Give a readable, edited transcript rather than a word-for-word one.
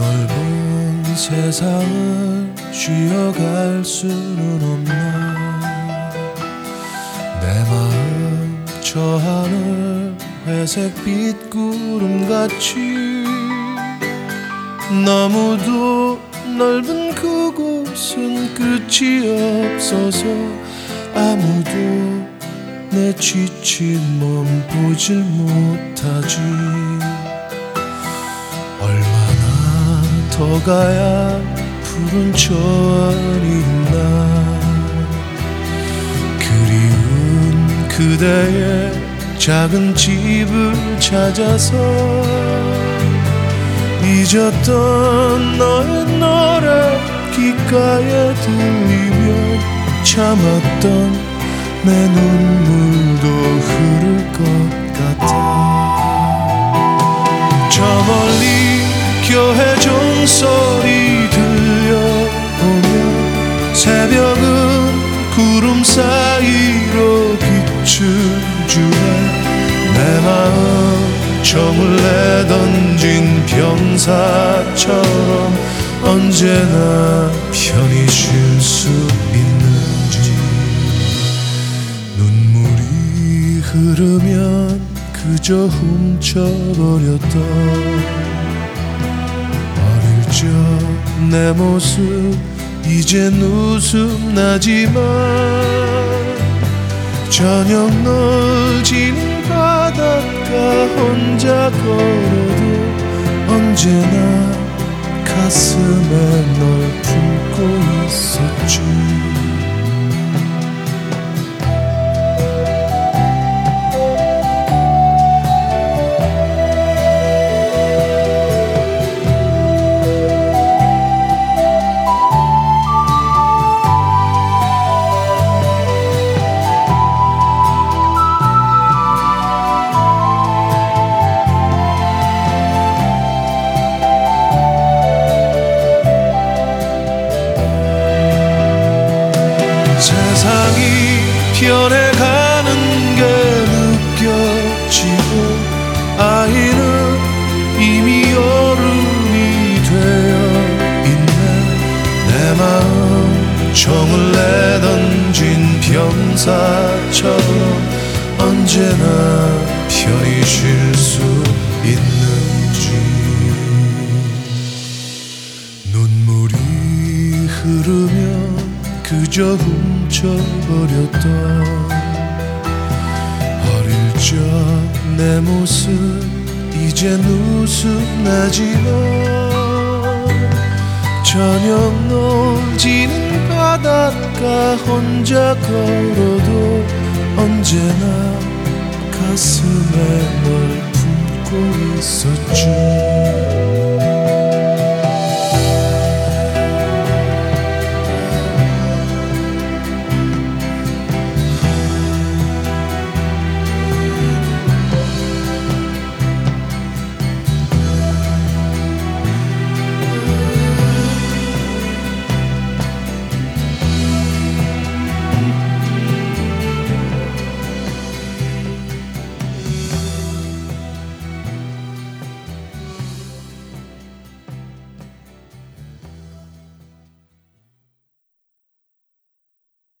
넓은 세상을 쉬어갈 수는 없나. 내 마음 저 하늘 회색빛 구름같이 너무도 넓은 그곳은 끝이 없어서 아무도 내 지친 몸 보질 못하지. 얼마나 더 가야 푸른 초원이 있나. 그리운 그대의 작은 집을 찾아서 잊었던 너의 노래 귓가에 들리면 참았던 내 눈물도 흐를 것 같아. 저 멀리 교회 종소리 들려오면 새벽은 구름 사이로 빛을 주네. 내 마음 정을 내던진 병사처럼 언제나 편히 쉴 수 있는지. 눈물이 흐르면 그저 훔쳐버렸던 어릴 적 내 모습 이젠 웃음 나지만 저녁 넓진 바닷가 혼자 걸어도 언제나 가슴에 널 품고 있었지. 세상이 변해가는 게 느껴지고 아이는 이미 어른이 되어 있네. 내 마음 정을 내던진 병사처럼 언제나 편히 쉴 수 있는지. 눈물이 흐르면 그저 훔쳐버렸던 어릴 적 내 모습 이젠 웃음 나지만 저녁 넓지는 바닷가 혼자 걸어도 언제나 가슴에 널 품고 있었지.